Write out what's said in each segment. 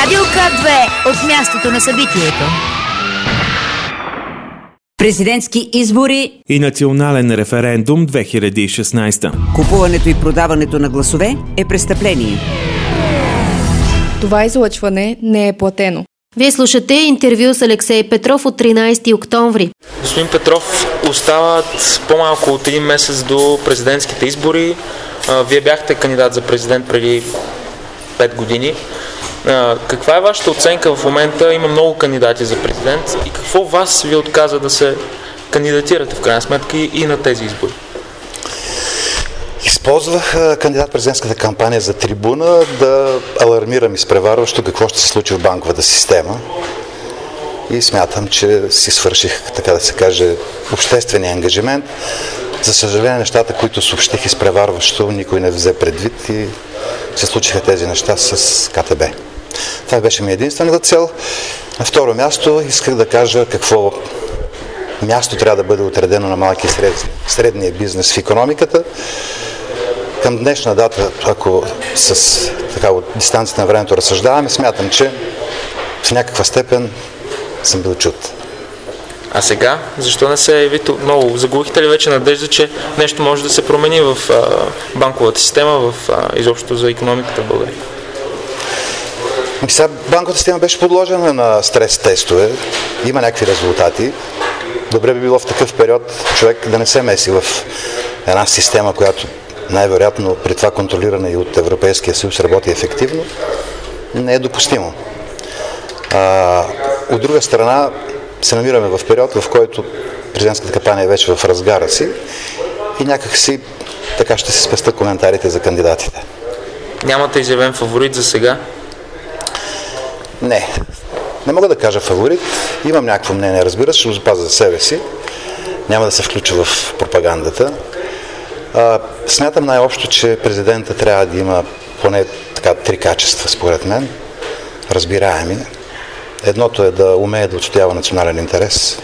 Радио К2 от мястото на събитието. Президентски избори и национален референдум 2016. Купуването и продаването на гласове е престъпление. Това излъчване не е платено. Вие слушате интервю с Алексей Петров от 13 октомври. Господин Петров, остават по-малко от един месец до президентските избори. Вие бяхте кандидат за президент преди 5 години. Каква е вашата оценка в момента? Има много кандидати за президент и какво вас ви отказа да се кандидатирате в крайна сметка и на тези избори? Използвах кандидат-президентската кампания за трибуна да алармирам изпреварващо какво ще се случи в банковата система и смятам, че си свърших, така да се каже, обществения ангажимент. За съжаление, нещата, които съобщих изпреварващо, никой не взе предвид и се случиха тези неща с КТБ. Това беше ми единствената цел. На второ място исках да кажа какво място трябва да бъде отредено на малки и средния бизнес в икономиката. Към днешна дата, ако с така от дистанцията на времето разсъждаваме, смятам, че в някаква степен съм бил чут. А сега? Защо не се явите отново? Загубихте ли вече надежда, че нещо може да се промени в банковата система, изобщо за икономиката в България? Сега банковата система беше подложена на стрес тестове. Има някакви резултати. Добре би било в такъв период човек да не се меси в една система, която най-вероятно при това контролирана и от Европейския съюз работи ефективно. Не е допустимо. От друга страна се намираме в период, в който президентската кампания е вече в разгара си и някак си така ще се спестя коментарите за кандидатите. Нямате изявен фаворит за сега? Не мога да кажа фаворит. Имам някакво мнение, разбира се, ще го запазя за себе си. Няма да се включа в пропагандата. Смятам най-общо, че президента трябва да има поне така 3 качества, според мен. Разбираеми. Едното е да умее да отстоява национален интерес.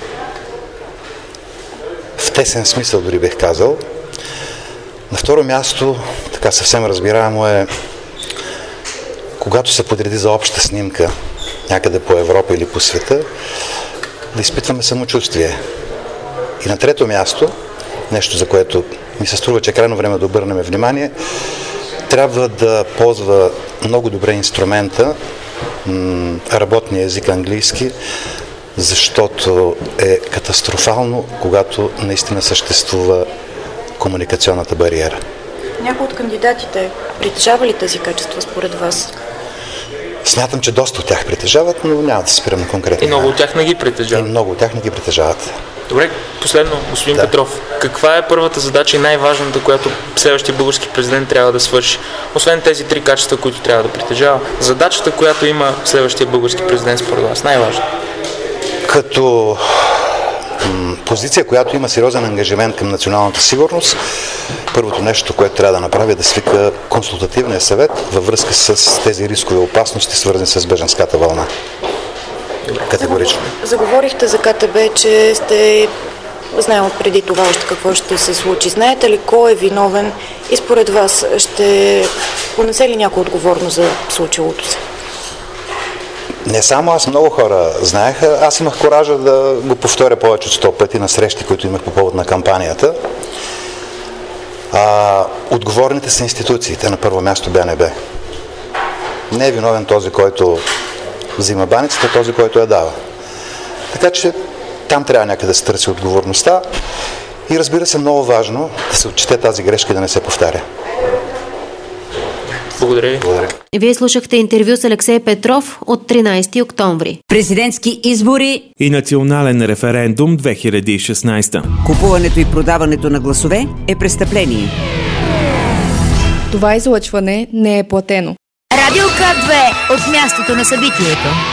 В тесен смисъл дори бих казал. На второ място, така съвсем разбираемо е, когато се подреди за обща снимка някъде по Европа или по света, да изпитваме самочувствие. И на трето място, нещо за което ми се струва, че е крайно време да обърнем внимание, трябва да ползва много добре инструмента, работния език английски, защото е катастрофално, когато наистина съществува комуникационната бариера. Някои от кандидатите притежава ли тези качества според вас? Смятам, че доста от тях притежават, но няма да се спирам на конкретно. И много от тях не ги притежават. И много от тях не ги притежават. Добре, последно, господин Петров, каква е първата задача и най-важната, която следващия български президент трябва да свърши? Освен тези 3 качества, които трябва да притежава, задачата, която има следващия български президент според вас, най-важна? Като позиция, която има сериозен ангажимент към националната сигурност, първото нещо, което трябва да направи е да свика консултативния съвет във връзка с тези рискови опасности, свързани с бежанската вълна. Категорично. Заговорихте за КТБ, че сте знаел преди това още какво ще се случи. Знаете ли кой е виновен и според вас ще понесе ли някой отговорност за случилото се? Не само аз, много хора знаеха. Аз имах коража да го повторя повече от 100 пъти на срещи, които имах по повод на кампанията. Отговорните са институциите, на първо място БНБ. Не е виновен този, който взима баницата, този, който я дава. Така че там трябва някъде да се търси отговорността и разбира се, много важно да се отчете тази грешка и да не се повтаря. Благодаря ви. Вие слушахте интервю с Алексей Петров от 13 октомври. Президентски избори и национален референдум 2016. Купуването и продаването на гласове е престъпление. Това излъчване не е платено. Радио К2 от мястото на събитието.